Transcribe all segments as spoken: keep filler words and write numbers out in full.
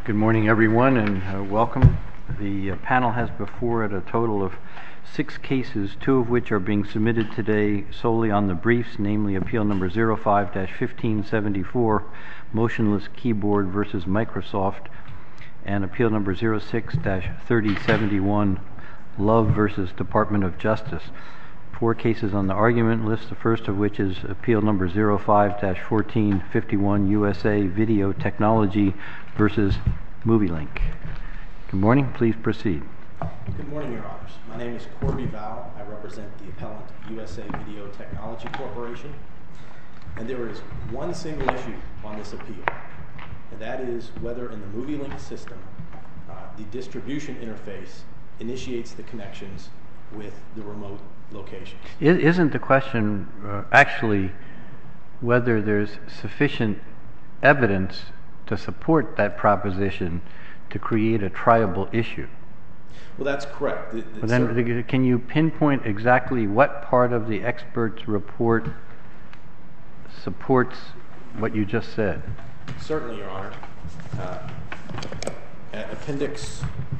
Good morning, everyone, and uh, welcome. The uh, panel has before it a total of six cases, two of which are being submitted today solely on the briefs, namely Appeal Number zero five dash fifteen seventy-four, Motionless Keyboard versus Microsoft, and Appeal Number zero six dash thirty seventy-one, Love versus Department of Justice. Four cases on the argument list, the first of which is Appeal Number zero five dash fourteen fifty-one, U S A Video Technology versus MovieLink. Good morning. Please proceed. Good morning, Your Honors. My name is Corby Val. I represent the appellant, U S A Video Technology Corporation. And there is one single issue on this appeal, and that is whether in the MovieLink system, uh, the distribution interface initiates the connections with the remote locations. Isn't the question uh, actually whether there's sufficient evidence to support that proposition to create a triable issue? Well, that's correct. It, but then, can you pinpoint exactly what part of the expert's report supports what you just said? Certainly, Your Honor. Uh, appendix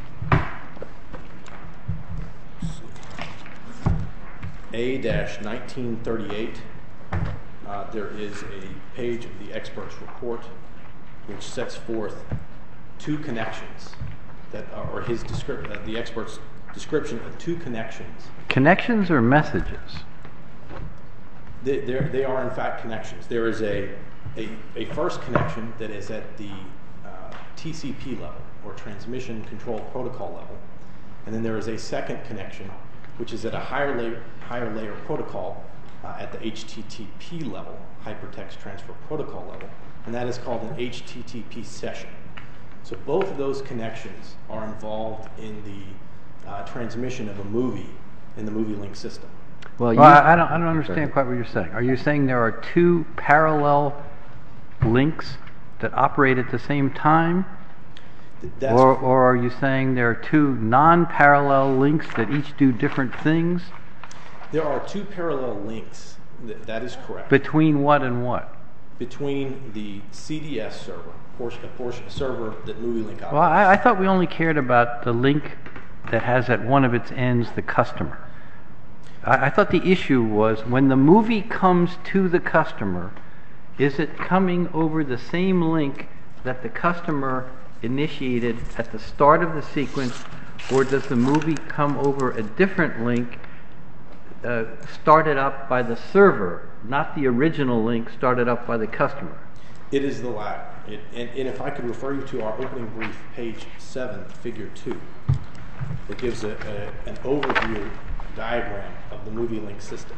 A nineteen thirty-eight, uh, there is a page of the expert's report which sets forth two connections that are, or his description, uh, the expert's description of two connections. Connections or messages? They, they are in fact connections. There is a, a, a first connection that is at the uh, T C P level, or Transmission Control Protocol level, and then there is a second connection which is at a higher layer, higher layer protocol uh, at the H T T P level, Hypertext Transfer Protocol level, and that is called an H T T P session. So both of those connections are involved in the uh, transmission of a movie in the MovieLink system. Well, well I, I don't, I don't understand quite what you're saying. Are you saying there are two parallel links that operate at the same time? That's or, or are you saying there are two non-parallel links that each do different things? There are two parallel links. Th that is correct. Between what and what? Between the C D S server, portion, a portion, a server that MovieLink operates. Well, I, I thought we only cared about the link that has at one of its ends the customer. I, I thought the issue was when the movie comes to the customer, is it coming over the same link that the customer initiated at the start of the sequence, or does the movie come over a different link uh, started up by the server, not the original link started up by the customer? It is the latter. It, and, and if I could refer you to our opening brief, page seven, figure two, it gives a, a, an overview diagram of the MovieLink system.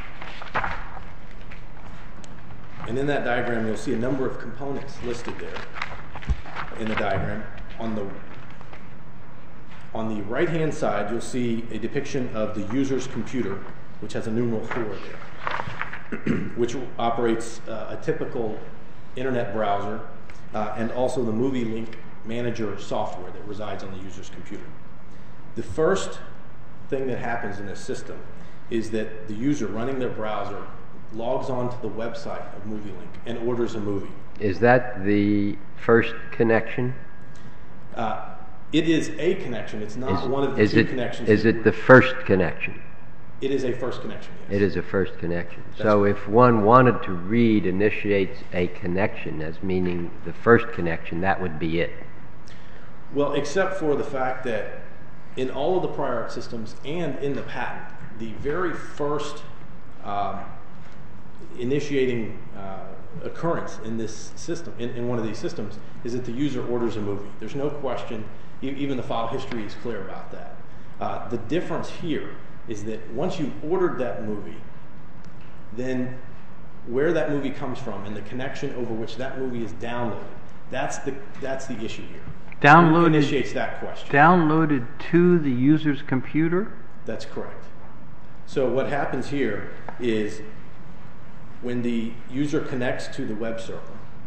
And in that diagram, you'll see a number of components listed there. In the diagram, on the on the right-hand side, you'll see a depiction of the user's computer, which has a numeral four there, which operates uh, a typical internet browser, uh, and also the MovieLink manager software that resides on the user's computer. The first thing that happens in this system is that the user running their browser logs on to the website of MovieLink and orders a movie. Is that the first connection? Uh, it is a connection. It's not is, one of the is two it, connections. Is it the first connection? It is a first connection, yes. It is a first connection. That's so right. If one wanted to read initiates a connection as meaning the first connection, that would be it. Well, except for the fact that in all of the prior art systems and in the patent, the very first um, initiating uh, occurrence in this system, in, in one of these systems, is that the user orders a movie. There's no question, e even the file history is clear about that. Uh, the difference here is that once you've ordered that movie, then where that movie comes from and the connection over which that movie is downloaded, that's the, that's the issue here. Downloaded, It initiates that question. Downloaded to the user's computer? That's correct. So what happens here is when the user connects to the web server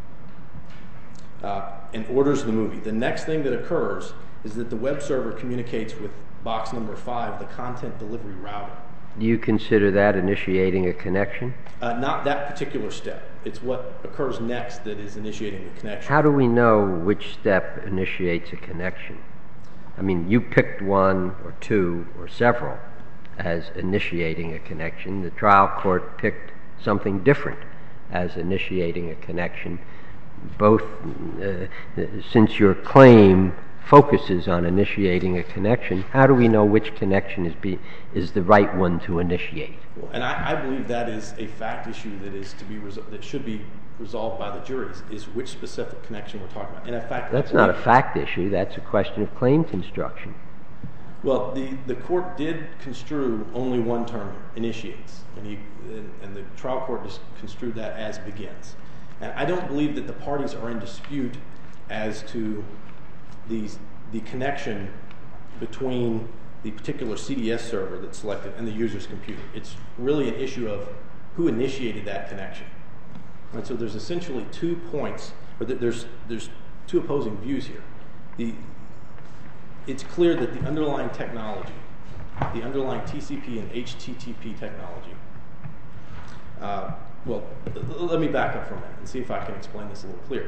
uh, and orders the movie, the next thing that occurs is that the web server communicates with box number five, the content delivery router. Do you consider that initiating a connection? Uh, not that particular step. it's what occurs next that is initiating the connection. How do we know which step initiates a connection? I mean, you picked one or two or several as initiating a connection. The trial court picked something different as initiating a connection. Both, uh, since your claim focuses on initiating a connection, how do we know which connection is be is the right one to initiate? Well, and I, I believe that is a fact issue that is to be resol- that should be resolved by the juries, is which specific connection we're talking about. And in fact, that's not a fact issue. That's a question of claim construction. Well, the, the court did construe only one term, initiates, and, he, and, and the trial court just construed that as begins. And I don't believe that the parties are in dispute as to these, the connection between the particular C D S server that's selected and the user's computer. It's really an issue of who initiated that connection. And so there's essentially two points, or there's, there's two opposing views here. The, it's clear that the underlying technology, the underlying T C P and H T T P technology, uh, well, let me back up for a minute and see if I can explain this a little clearer.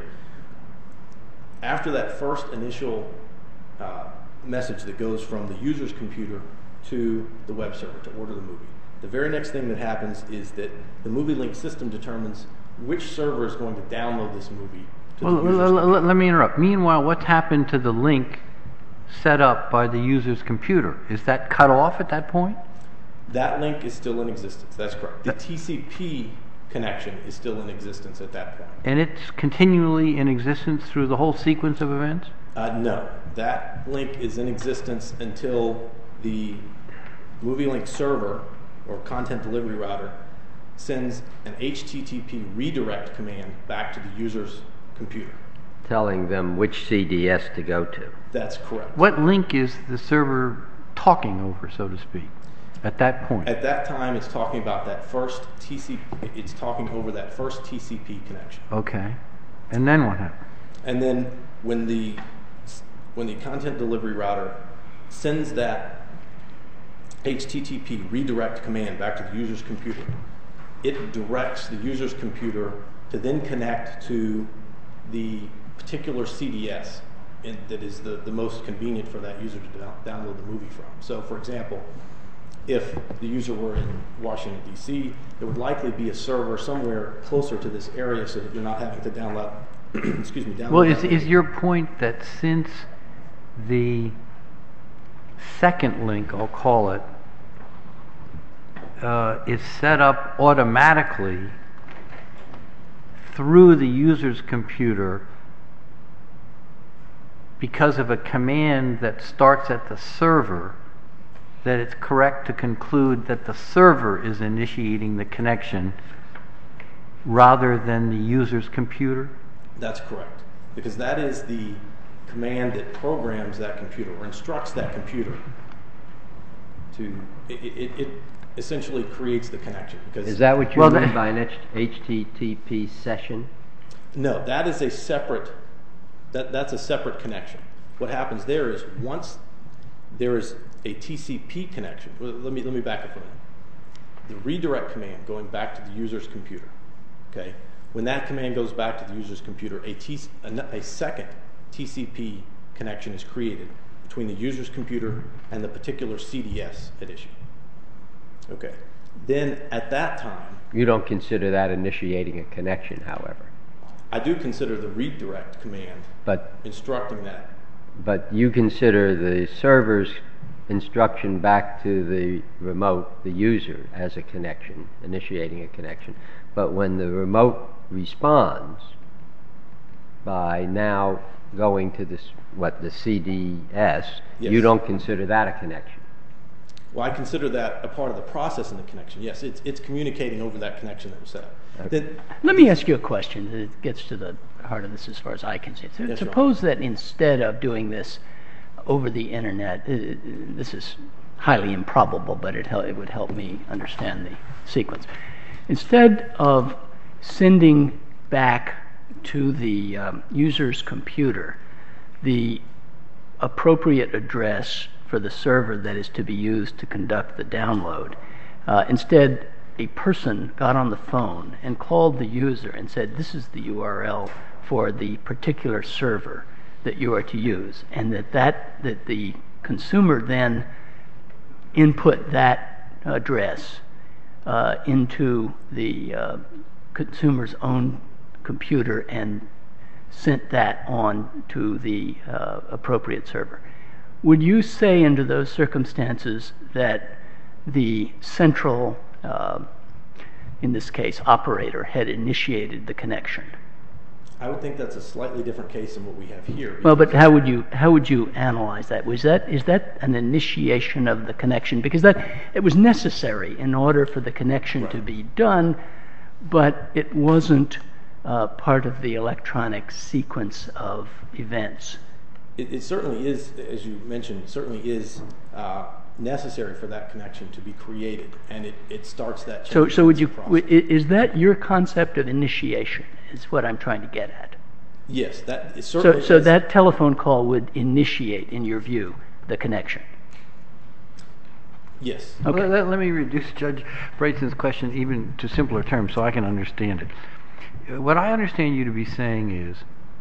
After that first initial uh, message that goes from the user's computer to the web server to order the movie, the very next thing that happens is that the MovieLink system determines which server is going to download this movie to well, the user's l- computer. l- let me interrupt. Meanwhile, what's happened to the link set up by the user's computer? Is that cut off at that point? That link is still in existence. That's correct. The T C P connection is still in existence at that point. And it's continually in existence through the whole sequence of events? Uh, no. That link is in existence until the MovieLink server or content delivery router sends an H T T P redirect command back to the user's computer, Telling them which C D S to go to. That's correct. What link is the server talking over, so to speak, at that point? At that time, it's talking about that first T C P. It's talking over that first T C P connection. Okay. And then what happens? And then when the when the content delivery router sends that H T T P redirect command back to the user's computer, it directs the user's computer to then connect to the particular C D S in, that is the, the most convenient for that user to down, download the movie from. So, for example, if the user were in Washington, D C, there would likely be a server somewhere closer to this area so that you're not having to download, excuse me, download. Well, is, is your point that since the second link, I'll call it, uh, is set up automatically through the user's computer because of a command that starts at the server, that it's correct to conclude that the server is initiating the connection rather than the user's computer? That's correct, because that is the command that programs that computer or instructs that computer to, it, it, it essentially creates the connection. Because Is that what you Well, mean that- by an H T T P session? No, that is a separate, that, that's a separate connection. What happens there is once there is a T C P connection, well, let me, let me back up for a minute. The redirect command going back to the user's computer, okay? When that command goes back to the user's computer, a, T, a, a second T C P connection is created between the user's computer and the particular C D S at issue. Okay. Then at that time, You don't consider that initiating a connection, however. I do consider the redirect command But instructing that. but you consider the server's instruction back to the remote, the user, as a connection, initiating a connection. But when the remote responds by now going to this, what, the C D S, Yes. you don't consider that a connection. Well, I consider that a part of the process in the connection. Yes, it's, it's communicating over that connection that was set up. Okay. Then, Let me ask you a question that gets to the heart of this as far as I can see. So Yes, Your suppose that instead of doing this over the internet, uh, this is highly improbable, but it, hel- it would help me understand the sequence. Instead of sending back to the um, user's computer the appropriate address for the server that is to be used to conduct the download, uh, instead a person got on the phone and called the user and said, this is the U R L for the particular server that you are to use, and that, that, that the consumer then input that address uh, into the uh, consumer's own computer and sent that on to the uh, appropriate server. Would you say under those circumstances that the central, uh, in this case, operator had initiated the connection? I would think that's a slightly different case than what we have here. Well, but how would you how would you analyze that? Was that is that an initiation of the connection? Because that it was necessary in order for the connection right. to be done, but it wasn't uh, part of the electronic sequence of events. It, it certainly is, as you mentioned, certainly is uh, necessary for that connection to be created, and it, it starts that. So, so would you? Process. Is that your concept of initiation? Is what I'm trying to get at. Yes, that is certainly. So, so is. that telephone call would initiate, in your view, the connection. Yes. Okay. Well, let, let me reduce Judge Bryson's question even to simpler terms so I can understand it. What I understand you to be saying is,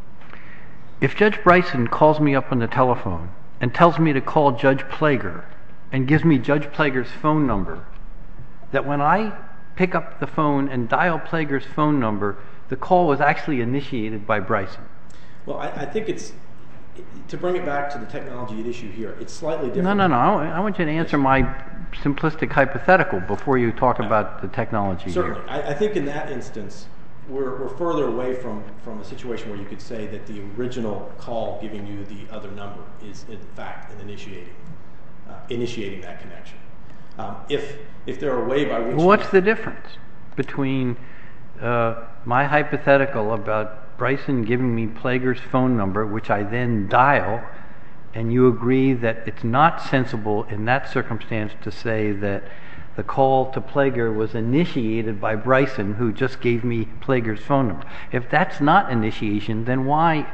if Judge Bryson calls me up on the telephone and tells me to call Judge Plager and gives me Judge Plager's phone number, that when I pick up the phone and dial Plager's phone number, the call was actually initiated by Bryson. Well, I, I think it's, to bring it back to the technology at issue here, it's slightly different. No, no, no. I want you to answer my simplistic hypothetical before you talk about the technology Certainly. here. I, I think in that instance, we're, we're further away from, from a situation where you could say that the original call giving you the other number is, in fact, an initiating, uh, initiating that connection. Um, if, if there are a way by which... Well, what's the difference between uh, my hypothetical about Bryson giving me Plager's phone number, which I then dial, and you agree that it's not sensible in that circumstance to say that the call to Plager was initiated by Bryson, who just gave me Plager's phone number? If that's not initiation, then why,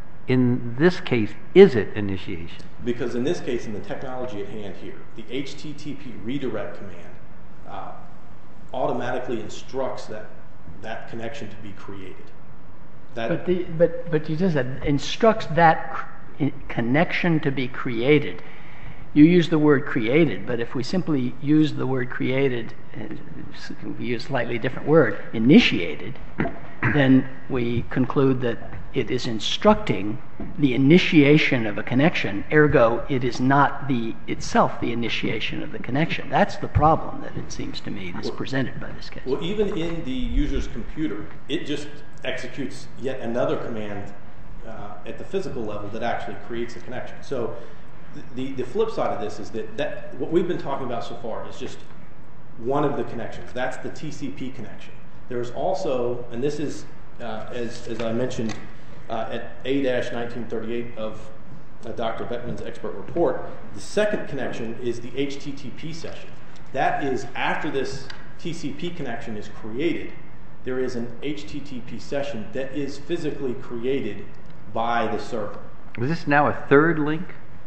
in this case, is it initiation? Because in this case, in the technology at hand here, the H T T P redirect command uh, automatically instructs that that connection to be created. That but the but but you just said instructs that cr- connection to be created. You use the word created, but if we simply use the word created, and we use a slightly different word, initiated, then we conclude that it is instructing the initiation of a connection, ergo it is not the itself the initiation of the connection. That's the problem that it seems to me is presented by this case. Well, even in the user's computer, it just executes yet another command uh, at the physical level that actually creates a connection. So the, the flip side of this is that, that what we've been talking about so far is just one of the connections. That's the T C P connection. There's also, and this is, uh, as, as I mentioned, uh, at A nineteen thirty-eight of uh, Doctor Beckman's expert report, the second connection is the H T T P session. That is, after this T C P connection is created, there is an H T T P session that is physically created by the server. Is this now a third link?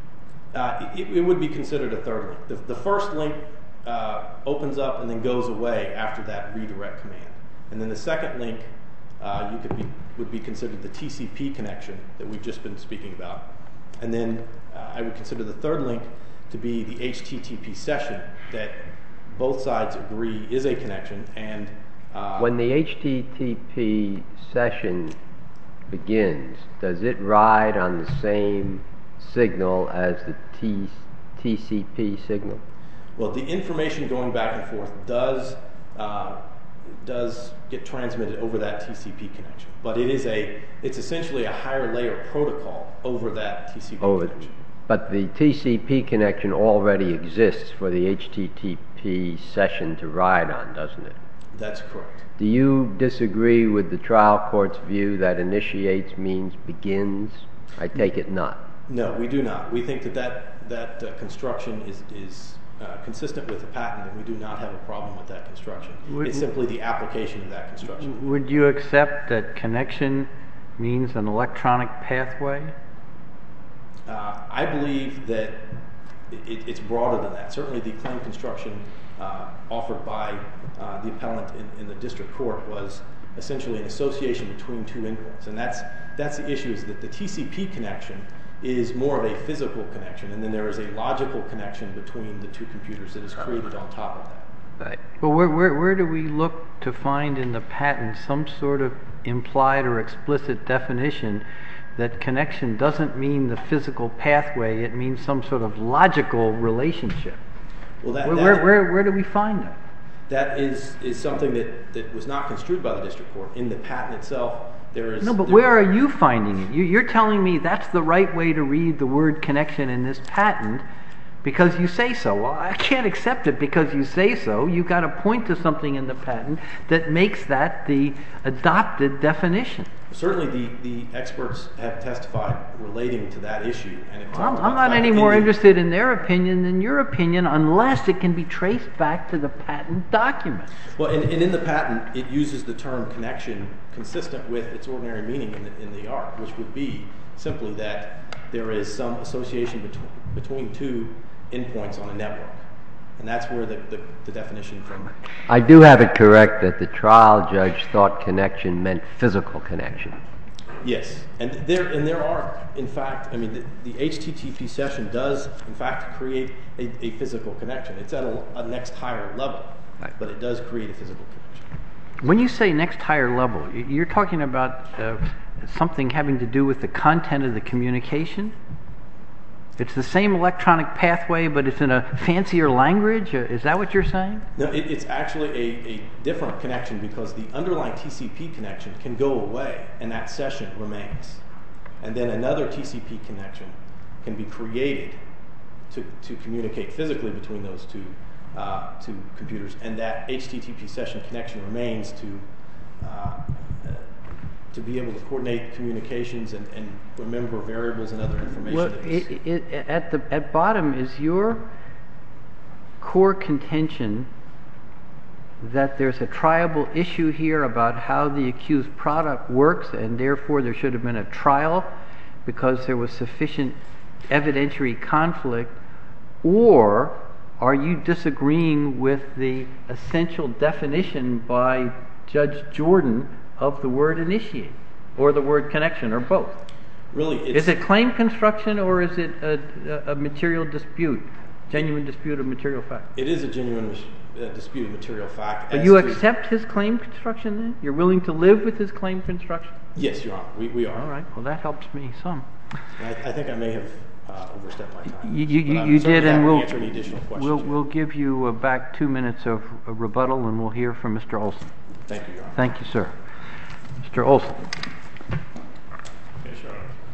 Uh, it, it would be considered a third link. The, the first link uh, opens up and then goes away after that redirect command. And then the second link uh, you could be, would be considered the T C P connection that we've just been speaking about. And then uh, I would consider the third link to be the H T T P session that both sides agree is a connection. And uh, when the H T T P session begins, does it ride on the same signal as the T, TCP signal? Well, the information going back and forth does uh, does get transmitted over that T C P connection, but it is a it's essentially a higher layer protocol over that T C P over, connection. But the T C P connection already exists for the H T T P session to ride on, doesn't it? That's correct. Do you disagree with the trial court's view that initiates means begins? I take it not. No, we do not. We think that that, that uh, construction is, is uh, consistent with the patent, and we do not have a problem with that construction. Would, it's simply the application of that construction. Would you accept that connection means an electronic pathway? Uh, I believe that it, it's broader than that. Certainly the claim construction uh, offered by uh, the appellant in, in the district court was essentially an association between two endpoints. And that's, that's the issue, is that the T C P connection is more of a physical connection, and then there is a logical connection between the two computers that is created on top of that. Right. Well, where, where, where do we look to find in the patent some sort of implied or explicit definition that connection doesn't mean the physical pathway, it means some sort of logical relationship? Well, that, Where, that, where, where, where do we find that? that is, is something that, that was not construed by the district court. In the patent itself, there is... No, but there, where are you finding it? You, you're telling me that's the right way to read the word connection in this patent because you say so. Well, I can't accept it because you say so. You've got to point to something in the patent that makes that the adopted definition. Certainly the, the experts have testified relating to that issue. And it I'm, talked I'm about not the any fact that more in the- interested in their opinion than your opinion unless it can be traced back to the patent document. Well, and, and in the patent, it uses the term connection consistent with its ordinary meaning in the, in the art, which would be simply that there is some association between, between two endpoints on a network. And that's where the, the, the definition from... I do have it correct that the trial judge thought connection meant physical connection. Yes, and there and there are, in fact, I mean, the, the H T T P session does, in fact, create a, a physical connection. It's at a, a next higher level, Right. but it does create a physical connection. When you say next higher level, you're talking about uh, something having to do with the content of the communication? It's the same electronic pathway, but it's in a fancier language? Uh, Is that what you're saying? No, it, it's actually a, a different connection because the underlying T C P connection can go away and that session remains. And then another T C P connection can be created to, to communicate physically between those two, uh, two computers, and that H T T P session connection remains to uh, to be able to coordinate communications and, and remember variables and other information. Well, that is, it, it, at the at bottom is your core contention that there's a triable issue here about how the accused product works, and therefore there should have been a trial because there was sufficient evidentiary conflict, or are you disagreeing with the essential definition by Judge Jordan of the word initiate, or the word connection, or both? really, it's, Is it claim construction, or is it a, a material dispute, genuine dispute of material fact? it is a genuine uh, disputed material fact. But as you to- accept his claim construction then? You're willing to live with his claim construction? Yes, Your Honor, we, we are. All right, well that helps me some. And I, I think I may have uh, overstepped my time. You, you, but I'm you certainly did, and happy to we'll, answer any additional questions. we'll, you we'll have. give you uh, back two minutes of uh, rebuttal, and we'll hear from Mister Olson. Thank you, Your Honor. Thank you, sir. Mister Olson. Yes, Your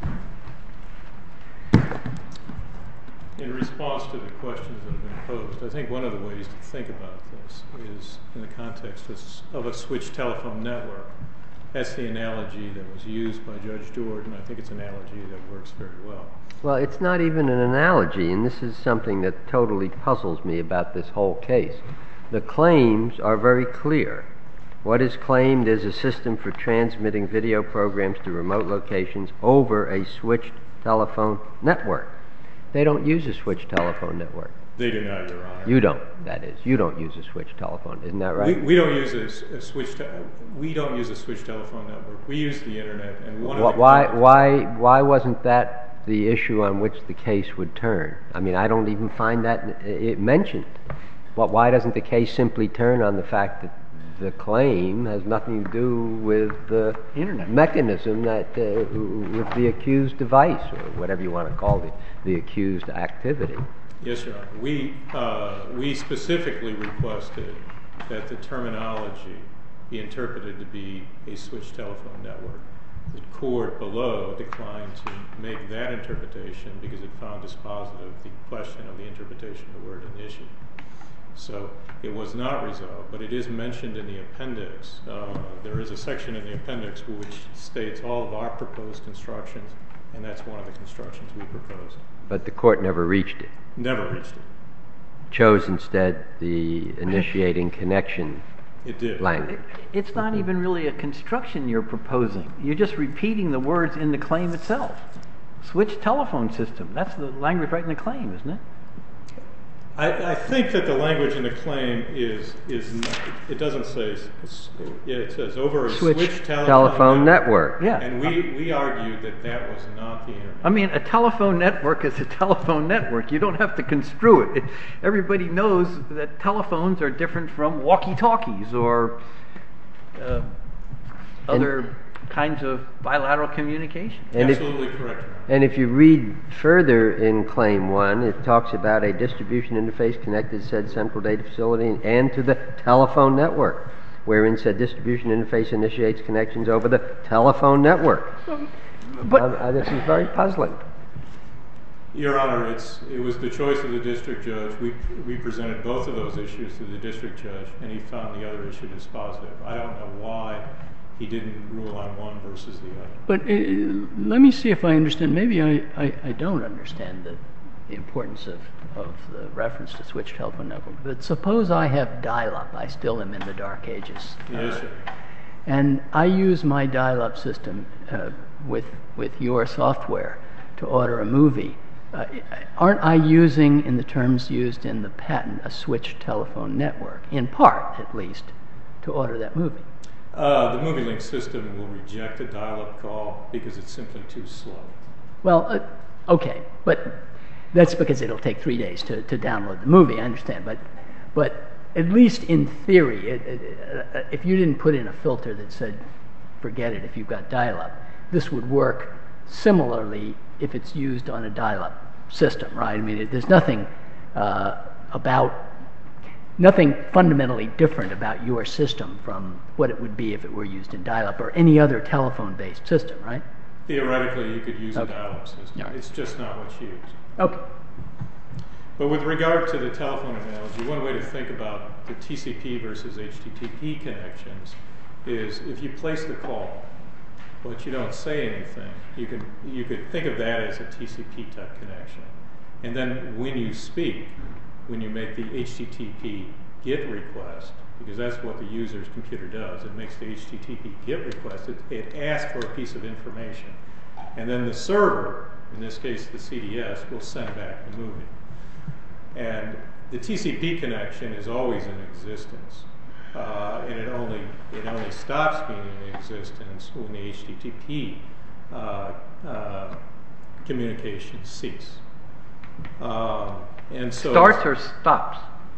Honor. In response to the questions that have been posed, I think one of the ways to think about this is in the context of, of a switched telephone network. That's the analogy that was used by Judge Jordan. I think it's an analogy that works very well. Well, it's not even an analogy, and this is something that totally puzzles me about this whole case. The claims are very clear. What is claimed is a system for transmitting video programs to remote locations over a switched telephone network. They don't use a switched telephone network. They do not, Your Honor. You don't, that is. You don't use a switched telephone, isn't that right? We, we don't use a, s- a switch. Te- we don't use a switch telephone network. We use the internet, and one Wh- of the why, claims- why, why wasn't that the issue on which the case would turn? I mean, I don't even find that it mentioned. But why doesn't the case simply turn on the fact that the claim has nothing to do with the Internet. mechanism that uh, with the accused device, or whatever you want to call the, the accused activity? Yes, Your Honor. We, uh, we specifically requested that the terminology be interpreted to be a switched telephone network. The court below declined to make that interpretation because it found dispositive the question of the interpretation of the word initiate. So it was not resolved, but it is mentioned in the appendix. Uh, there is a section in the appendix which states all of our proposed constructions, and that's one of the constructions we proposed. But the court never reached it. Never reached it. Chose instead the initiating connection It did. language. It's not even really a construction you're proposing. You're just repeating the words in the claim itself. Switch telephone system. That's the language right in the claim, isn't it? I, I think that the language in the claim is, is not, it doesn't say, it says over a switch, switch telephone, telephone network. Yeah. And we, we argued that that was not the internet. I mean, a telephone network is a telephone network. You don't have to construe it. It everybody knows that telephones are different from walkie-talkies or uh, other and, kinds of bilateral communication. Absolutely if, correct. And if you read further in Claim one, it talks about a distribution interface connected to said central data facility and to the telephone network, wherein said distribution interface initiates connections over the telephone network. But um, uh, this is very puzzling. Your Honor, it's, it was the choice of the district judge. We, we presented both of those issues to the district judge, and he found the other issue dispositive. I don't know why he didn't rule on one versus the other. But uh, let me see if I understand. Maybe I, I, I don't understand the, the importance of, of the reference to switch telephone network. But suppose I have dial-up. I still am in the dark ages. Yes, sir. Uh, and I use my dial-up system uh, with, with your software to order a movie. Uh, aren't I using, in the terms used in the patent, a switch telephone network, in part at least, to order that movie? Uh, the Movie Link system will reject a dial-up call because it's simply too slow. Well, uh, okay, but that's because it'll take three days to, to download the movie, I understand. But, but at least in theory, it, it, uh, if you didn't put in a filter that said, forget it if you've got dial-up, this would work similarly if it's used on a dial-up system, right? I mean, it, there's nothing uh, about... Nothing fundamentally different about your system from what it would be if it were used in dial-up or any other telephone-based system, right? Theoretically, you could use okay. a dial-up system. Right. It's just not what's used. Okay. But with regard to the telephone analogy, one way to think about the T C P versus H T T P connections is if you place the call, but you don't say anything, you can you could think of that as a T C P type connection. And then when you speak, when you make the H T T P GET request, because that's what the user's computer does, it makes the H T T P GET request, it, it asks for a piece of information. And then the server, in this case the C D S, will send back the movie. And the T C P connection is always in existence. Uh, and it only, it only stops being in existence when the H T T P uh, uh, communications cease. Um, And so starts or stops?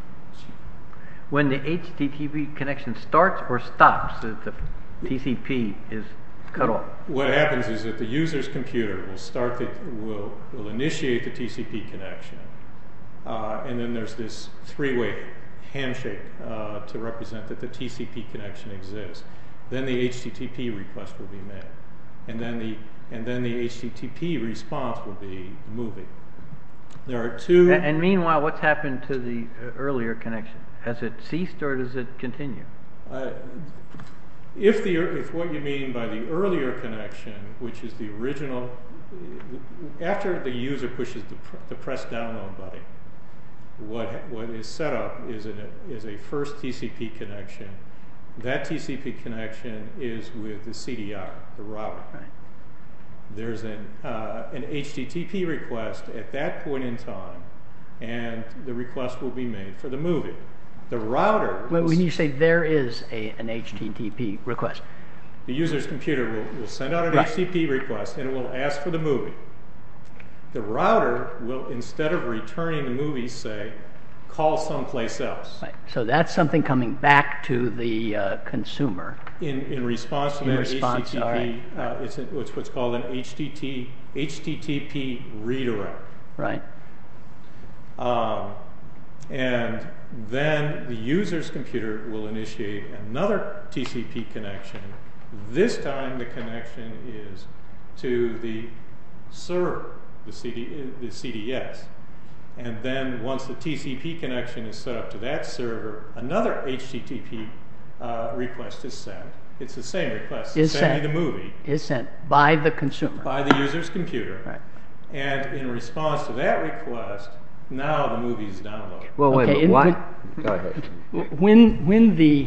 When the H T T P connection starts or stops, the T C P is cut off. What happens is that the user's computer will start the, will will initiate the T C P connection, uh, and then there's this three-way handshake uh, to represent that the T C P connection exists. Then the H T T P request will be made, and then the and then the H T T P response will be the movie. There are two. And, and meanwhile, what's happened to the uh, earlier connection? Has it ceased or does it continue? Uh, if the if what you mean by the earlier connection, which is the original, after the user pushes the, pr the press download button, what what is set up is a is a first T C P connection. That T C P connection is with the C D R, the router. Right. There's an, uh, an H T T P request at that point in time, and the request will be made for the movie. The router... Well, when you say there is a, an H T T P request... The user's computer will, will send out an right. H T T P request, and it will ask for the movie. The router will, instead of returning the movie, say, call someplace else. Right. So that's something coming back to the uh, consumer. In, in response to in that response, H T T P, right. uh, it's, a, it's what's called an H T T, H T T P redirect. Right. Um, and then the user's computer will initiate another T C P connection. This time the connection is to the server, the, C D, the C D S. And then once the T C P connection is set up to that server, another H T T P uh, request is sent. It's the same request. Is send sent, me the movie. Is sent by the consumer. By the user's computer. Right. And in response to that request, now the movie is downloaded. Well, wait okay, a minute. What? When, Go ahead. When, when the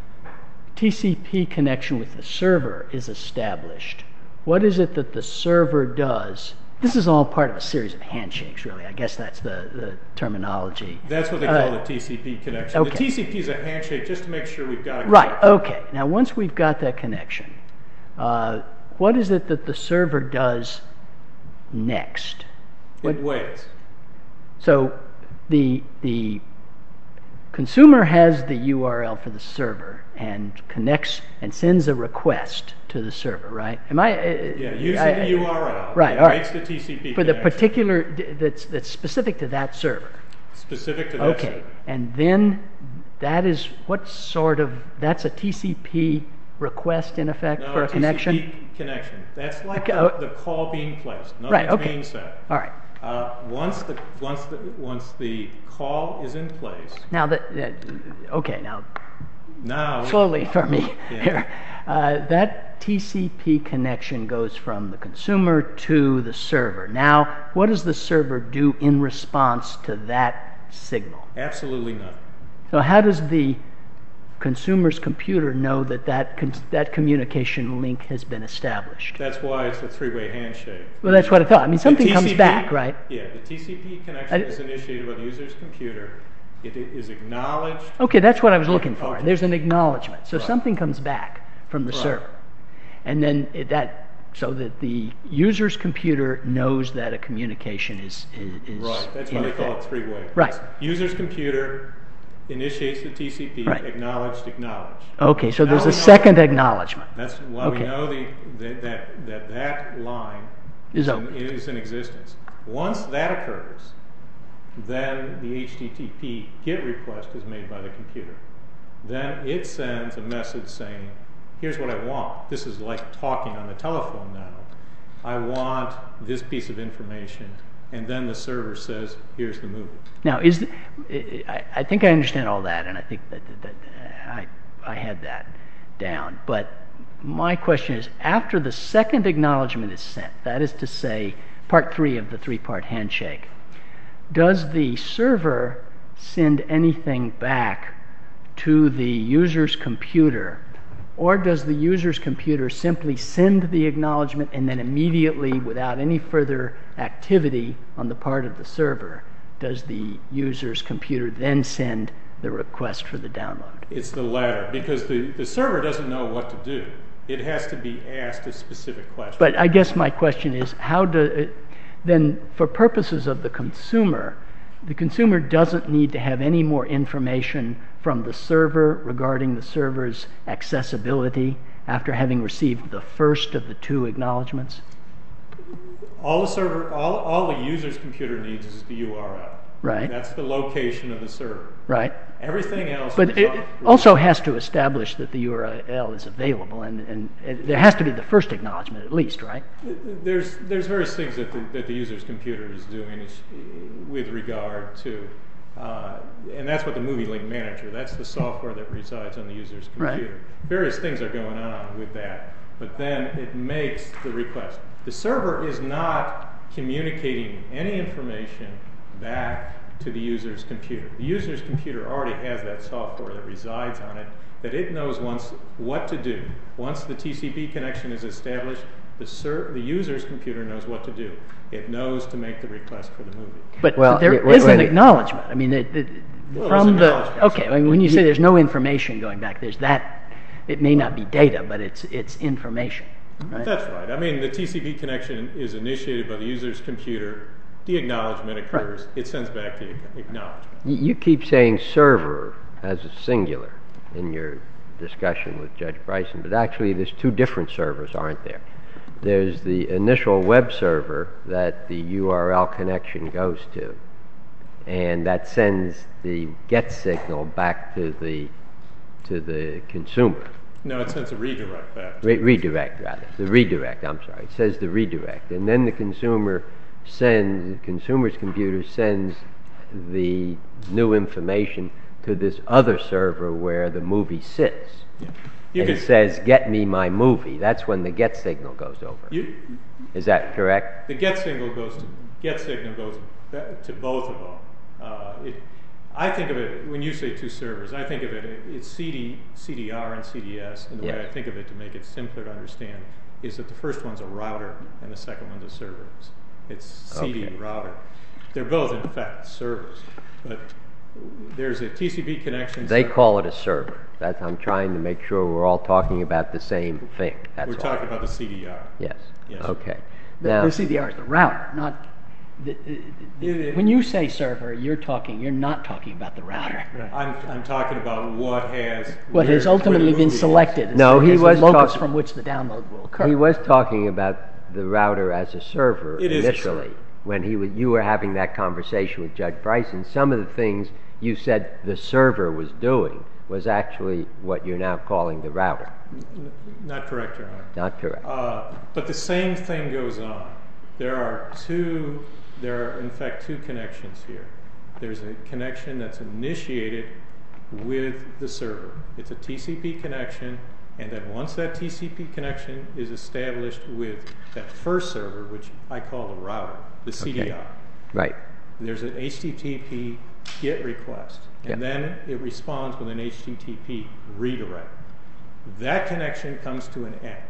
T C P connection with the server is established, what is it that the server does this is all part of a series of handshakes, really. I guess that's the, the terminology. That's what they Uh, call the T C P connection. okay. The T C P is a handshake just to make sure we've got a Right, connection. okay. Now, once we've got that connection, uh, what is it that the server does next? What- It waits. So the the consumer has the U R L for the server and connects and sends a request to the server, right? Am I? Uh, Yeah, using I- the U R L. Right, It all right. waits the T C P for the connection. particular that's that's specific to that server. Specific to that Okay, server. and then that is what sort of that's a T C P request in effect No, for a connection. T C P connection. That's like Okay, the, oh. the call being placed. Nothing's Right, okay. being said. All right. Uh, once the once the once the call is in place, Now that, that okay now now slowly for me Yeah. here. Uh, that T C P connection goes from the consumer to the server. Now, what does the server do in response to that signal? absolutely nothing. So how does the consumer's computer know that that, con- that communication link has been established? That's why it's a three-way handshake. Well, that's what I thought. I mean, something The comes T C P back, right? Yeah, the T C P connection I- is initiated by the user's computer. It i- is acknowledged. Okay, that's what I was looking for. Okay. There's an acknowledgement. So Right. something comes back from the Right. server. And then it, that, so that the user's computer knows that a communication is, is, is Right, that's why in they call it effect. three-way. Right. It's user's computer initiates the T C P, Right. acknowledged, acknowledged. Okay, so Now there's we a know- second acknowledgement. That's why Okay. we know the, that, that, that that line Is in, open. is in existence. Once that occurs, then the H T T P GET request is made by the computer. Then it sends a message saying, here's what I want. This is like talking on the telephone now. I want this piece of information. And then the server says, here's the movie. Now, is the, I, I think I understand all that, and I think that, that, that I, I had that down. But my question is, after the second acknowledgement is sent, that is to say, part three of the three-part handshake, does the server send anything back to the user's computer, or does the user's computer simply send the acknowledgement and then immediately, without any further activity on the part of the server, does the user's computer then send the request for the download? It's the latter, because the, the server doesn't know what to do. It has to be asked a specific question. But I guess my question is, how do, then for purposes of the consumer, the consumer doesn't need to have any more information from the server regarding the server's accessibility after having received the first of the two acknowledgments? all the server, all, all the user's computer needs is the U R L. Right. That's the location of the server. Right. Everything else. But is it on- also has to establish that the U R L is available, and, and it, there has to be the first acknowledgement at least, right? There's there's various things that the, that the user's computer is doing is, with regard to, uh, and that's what the Movie Link Manager. That's the software that resides on the user's Right. computer. Various things are going on with that, but then it makes the request. The server is not communicating any information back to the user's computer. The user's computer already has that software that resides on it, that it knows once what to do. Once the T C P connection is established, the, ser- the user's computer knows what to do. It knows to make the request for the movie. But, Well, but there yeah, wait- is an wait. acknowledgement. I mean, it, it, Well, from there's the acknowledgement. okay. I mean, when you say there's no information going back, there's that. It may not be data, but it's it's information. Right? That's right. I mean, the T C P connection is initiated by the user's computer. The acknowledgement occurs. It sends back the acknowledgement. You you keep saying server as a singular in your discussion with Judge Bryson, but actually there's two different servers, aren't there? There's the initial web server that the U R L connection goes to, and that sends the GET signal back to the to the consumer. No, it sends a redirect back. Re- redirect, rather. The redirect, I'm sorry. It says the redirect. And then the consumer sends, the consumer's computer sends the new information to this other server where the movie sits. Yeah. You and could, it says, get me my movie. That's when the GET signal goes over. you, Is that correct? the get signal goes to get signal goes back to both of them. Uh, it, I think of it when you say two servers. I think of it it's C D, C D R and C D S, and the way Yes. I think of it to make it simpler to understand is that the first one's a router and the second one's a server. It's C D Okay. router. They're both, in fact, servers. But there's a T C P connection. They server. call it a server. That's, I'm trying to make sure we're all talking about the same thing. That's We're all. talking about the C D R. Yes. Yes. Okay. The, Now, the C D R is the router, not. The, the, the, It- when you say server, you're talking. You're not talking about the router. I'm, I'm talking about what has What where- has ultimately where the been movie is. selected as, No, the, he as was the locus talking- from which the download will occur. he was talking about the router as a server It is a initially. server. When he was, you were having that conversation with Judge Bryson, some of the things you said the server was doing was actually what you're now calling the router. N- Not correct, Your Honor. Not correct. Uh, but the same thing goes on. There are two, there are in fact two connections here. There's a connection that's initiated with the server. It's a T C P connection, and then once that T C P connection is established with that first server, which I call the router, the C D R, Okay. Right. there's an H T T P GET request, and Yeah. then it responds with an H T T P redirect. That connection comes to an end.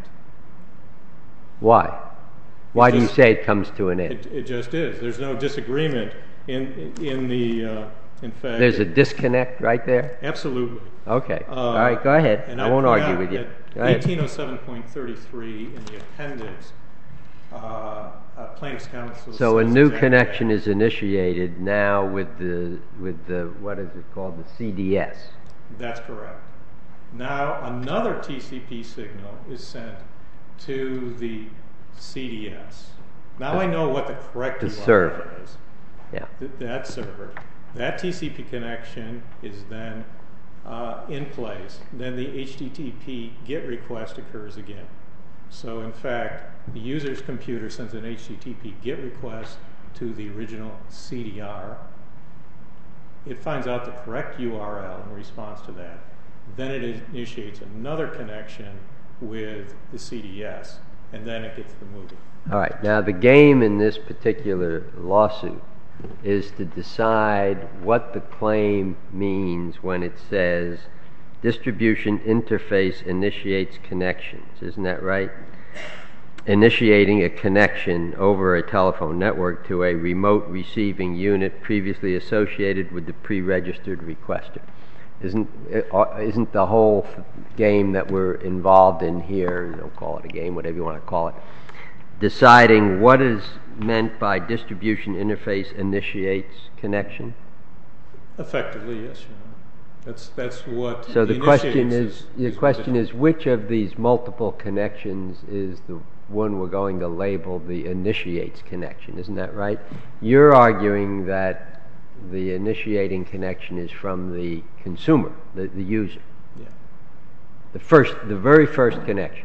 Why? Why do you just- say it comes to an end? It, it just is. There's no disagreement in in the. Uh, in fact, There's a disconnect right there? absolutely. Okay. Uh, All right, go ahead. And I won't point argue out with you. that Go ahead. eighteen oh seven point thirty-three in the appendix, uh, uh, plaintiff's counsel. So a says new exactly connection that. is initiated now with the with the what is it called, the C D S. That's correct. Now another T C P signal is sent to the C D S. Now I know what the correct The U R L server. is. Yeah. Th- that server. That T C P connection is then uh, in place. Then the H T T P GET request occurs again. So in fact, the user's computer sends an H T T P GET request to the original C D R. It finds out the correct U R L in response to that. Then it initiates another connection with the C D S, and then it gets the movie. All right. Now the game in this particular lawsuit is to decide what the claim means when it says distribution interface initiates connections. Isn't that right? Initiating a connection over a telephone network to a remote receiving unit previously associated with the pre-registered requester. Isn't uh, isn't the whole game that we're involved in here, you know, call it a game, whatever you want to call it, deciding what is meant by distribution interface initiates connection? Effectively, yes, Your Honor. That's that's what. So the question initiates is, the what question it- is, which of these multiple connections is the one we're going to label the initiates connection? Isn't that right? You're arguing that the initiating connection is from the consumer, the, the user. Yeah. The first, the very first connection.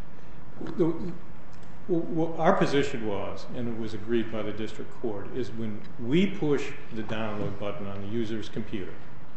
The- w- w- Our position was, and it was agreed by the district court, is when we push the download button on the user's computer,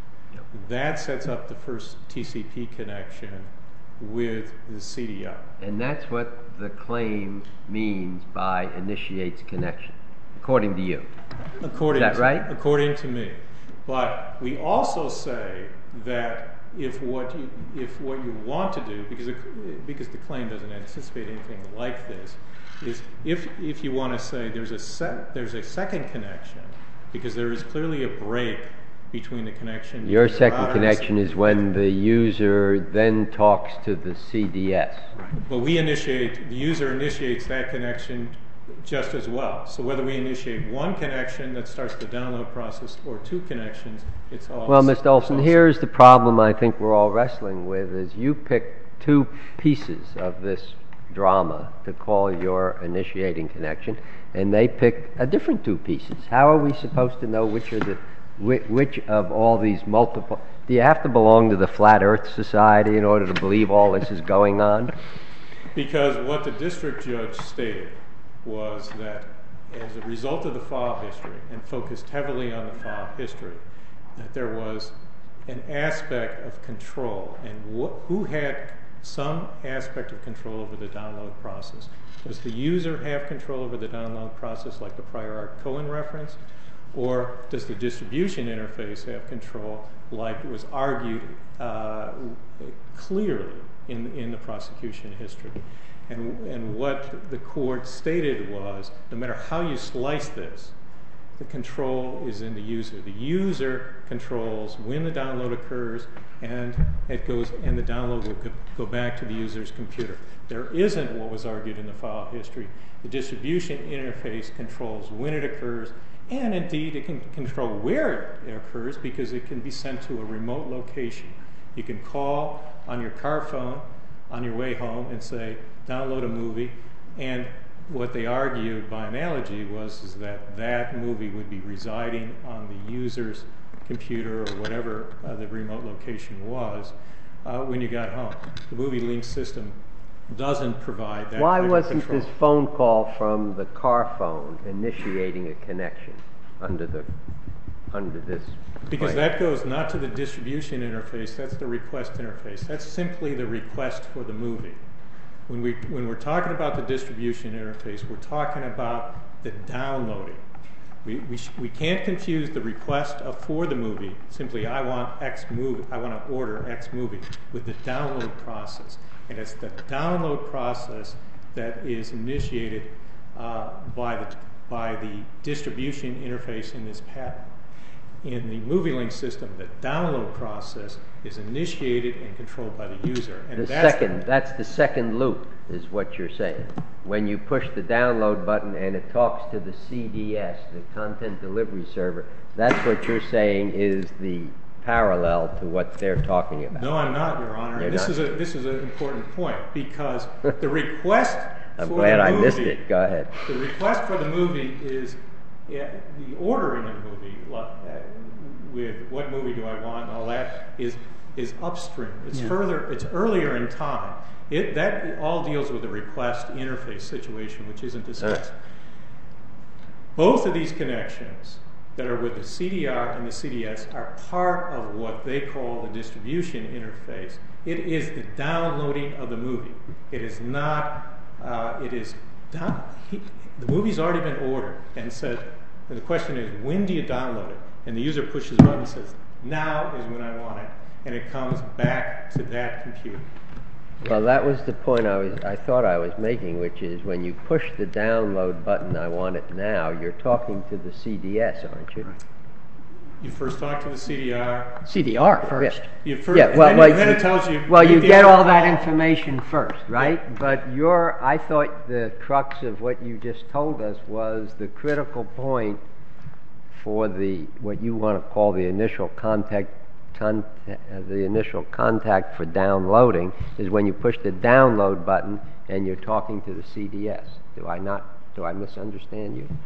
that sets up the first T C P connection with the C D R. And that's what the claim means by initiates connection, according to you. According Is that to, right? According to me. But we also say that if what you if what you want to do, because the, because the claim doesn't anticipate anything like this, is if if you want to say there's a set, there's a second connection, because there is clearly a break between the connection. Your between the second router and the connection is when the user then talks to the C D S. But we initiate, the user initiates that connection just as well. So whether we initiate one connection that starts the download process or two connections, it's all. Well, it's Mister Olson, all- here's the problem I think we're all wrestling with, is you pick two pieces of this drama to call your initiating connection, and they pick a different two pieces. How are we supposed to know which are the which, which of all these multiple? Do you have to belong to the Flat Earth Society in order to believe all this is going on? Because what the district judge stated was that as a result of the file history, and focused heavily on the file history, that there was an aspect of control, and wh- who had some aspect of control over the download process. Does the user have control over the download process, like the prior art Cohen reference? Or does the distribution interface have control, like it was argued uh, clearly in, in the prosecution history? And, and what the court stated was, no matter how you slice this, the control is in the user. The user controls when the download occurs, and it goes, and the download will go back to the user's computer. There isn't what was argued in the file history. The distribution interface controls when it occurs, and indeed it can control where it occurs because it can be sent to a remote location. You can call on your car phone on your way home and say, download a movie, and what they argued by analogy was is that that movie would be residing on the user's computer or whatever uh, the remote location was uh, when you got home. The Movie Link system doesn't provide that Why kind of wasn't control. this phone call from the car phone initiating a connection under the under this? Because plan? that goes not to the distribution interface, that's the request interface. That's simply the request for the movie. When, we, when we're talking about the distribution interface, we're talking about the downloading. We, we, sh we can't confuse the request of, for the movie, simply I want X movie, I want to order X movie, with the download process. And it's the download process that is initiated uh, by, the, by the distribution interface in this patent. In the Movie Link system, the download process is initiated and controlled by the user. And The that's second, that's the second loop, is what you're saying. When you push the download button and it talks to the C D S, the content delivery server, that's what you're saying is the parallel to what they're talking about. No, I'm not, Your Honor. You're And this not? is a this is an important point because the request I'm for glad the I movie, missed it. Go ahead. The request for the movie is yeah, the ordering of the movie uh, with what movie do I want and all that is is upstream. It's Yeah. further. It's earlier in time. It that it all deals with the request interface situation, which isn't discussed. Uh. Both of these connections that are with the C D R and the C D S are part of what they call the distribution interface. It is the downloading of the movie. It is not. Uh, it is down, he, the movie's already been ordered and said. And the question is, when do you download it? And the user pushes a button and says, "Now is when I want it," and it comes back to that computer. Well, that was the point I was I thought I was making, which is when you push the download button, I want it now, you're talking to the C D S, aren't you? You first talk to the C D R. C D R first. Yeah. You first, Yeah, well, and then, well, and then you- it tells you. Well, you the get all other- that information first, right? But your, I thought the crux of what you just told us was the critical point for the what you want to call the initial contact, contact uh, the initial contact for downloading is when you push the download button and you're talking to the C D S. Do I not? Do I misunderstand you?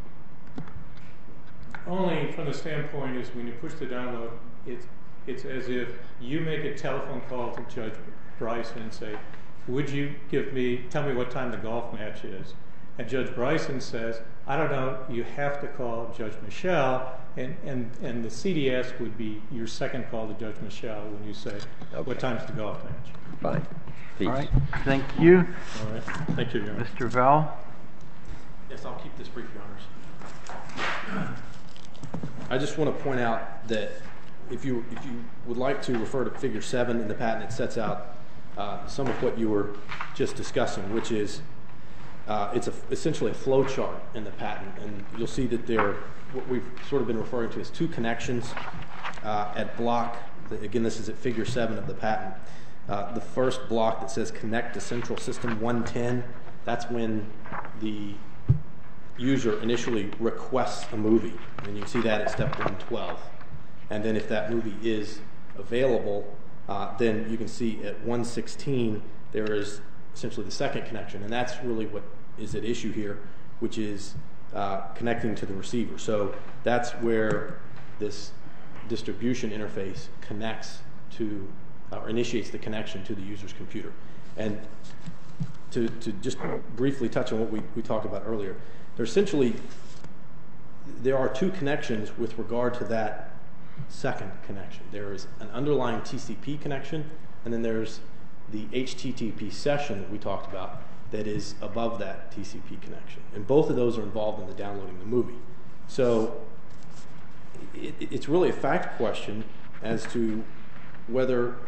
Only from the standpoint is when you push the download, it's it's as if you make a telephone call to Judge Bryson and say, "Would you give me, tell me what time the golf match is?" And Judge Bryson says, "I don't know. You have to call Judge Michel," and and and the C D S would be your second call to Judge Michel when you say, Okay. "What time's the golf match?" Fine. Peace. All right, thank you. All right. Thank you, Your Honor. Mister Val? Yes, I'll keep this brief, Your Honors. I just want to point out that if you if you would like to refer to Figure seven in the patent, it sets out uh, some of what you were just discussing, which is uh, it's a, essentially a flow chart in the patent, and you'll see that there are what we've sort of been referring to as two connections uh, at block. Again, this is at Figure seven of the patent. Uh, the first block that says connect to central system one ten, that's when the user initially requests a movie, and you can see that at step one twelve. And then if that movie is available, uh, then you can see at one sixteen there is essentially the second connection, and that's really what is at issue here, which is uh, connecting to the receiver. So that's where this distribution interface connects to, uh, or initiates the connection to the user's computer. And to, to just briefly touch on what we, we talked about earlier, there essentially, there are two connections with regard to that second connection. There is an underlying T C P connection, and then there's the H T T P session that we talked about that is above that T C P connection. And both of those are involved in the downloading the movie. So it, it's really a fact question as to whether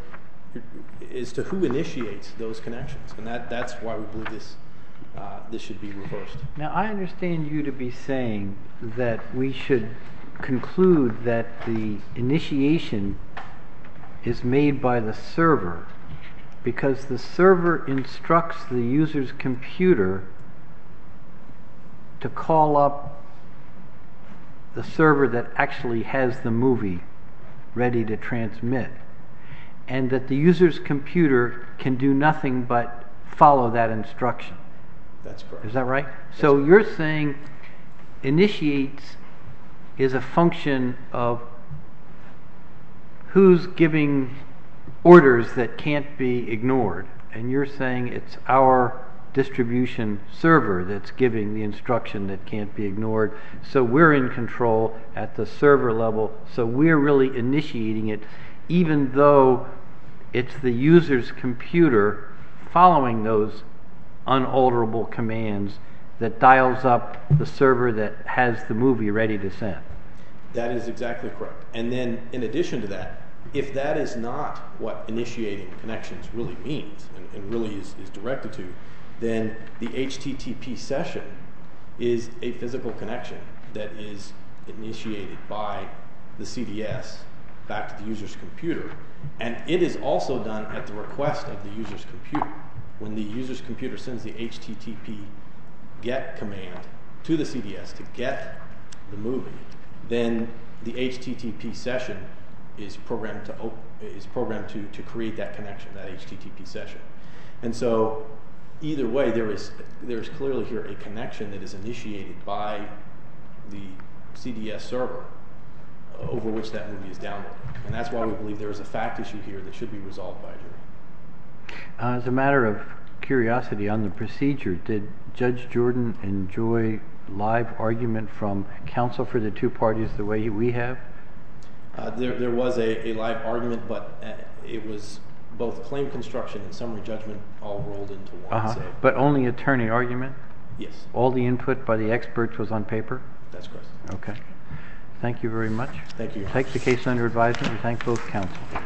as to who initiates those connections, and that, that's why we believe this uh, this should be reversed. Now, I understand you to be saying that we should conclude that the initiation is made by the server because the server instructs the user's computer to call up the server that actually has the movie ready to transmit, and that the user's computer can do nothing but follow that instruction. That's correct. Is that right? That's so correct. You're saying initiates is a function of who's giving orders that can't be ignored, and you're saying it's our distribution server that's giving the instruction that can't be ignored, so we're in control at the server level, so we're really initiating it even though it's the user's computer following those unalterable commands that dials up the server that has the movie ready to send. That is exactly correct. And then in addition to that, if that is not what initiating connections really means and, and really is, is directed to, then the H T T P session is a physical connection that is initiated by the C D S back to the user's computer. And it is also done at the request of the user's computer. When the user's computer sends the H T T P get command to the C D S to get the movie, then the H T T P session is programmed to op- is programmed to, to create that connection, that H T T P session. And so either way, there is there is clearly here a connection that is initiated by the C D S server over which that movie is downloaded. And that's why we believe there is a fact issue here that should be resolved by a jury. Uh, as a matter of curiosity on the procedure, did Judge Jordan enjoy live argument from counsel for the two parties the way we have? Uh, there, there was a, a live argument, but uh, it was both claim construction and summary judgment all rolled into one. Uh-huh. So, but only attorney argument? yes, All the input by the experts was on paper? that's correct. Okay. Thank you very much. Thank you. Take the case under advisement. We thank both counsel.